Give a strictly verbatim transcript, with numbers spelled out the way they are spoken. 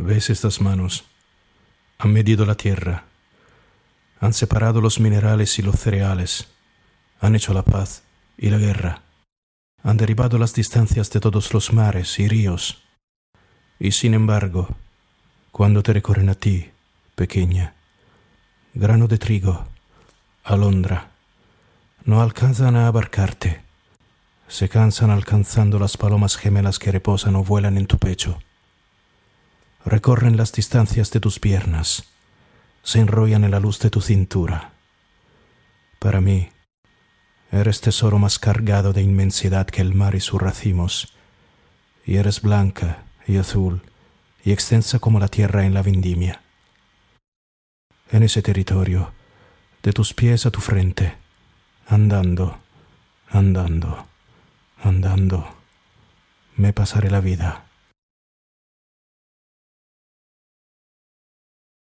¿Ves estas manos? Han medido la tierra, han separado los minerales y los cereales, han hecho la paz y la guerra, han derribado las distancias de todos los mares y ríos. Y sin embargo, cuando te recorren a ti, pequeña, grano de trigo, alondra, no alcanzan a abarcarte, se cansan alcanzando las palomas gemelas que reposan o vuelan en tu pecho. Recorren las distancias de tus piernas, se enrollan en la luz de tu cintura. Para mí, eres tesoro más cargado de inmensidad que el mar y sus racimos, y eres blanca y azul y extensa como la tierra en la vendimia. En ese territorio, de tus pies a tu frente, andando, andando, andando, me pasaré la vida.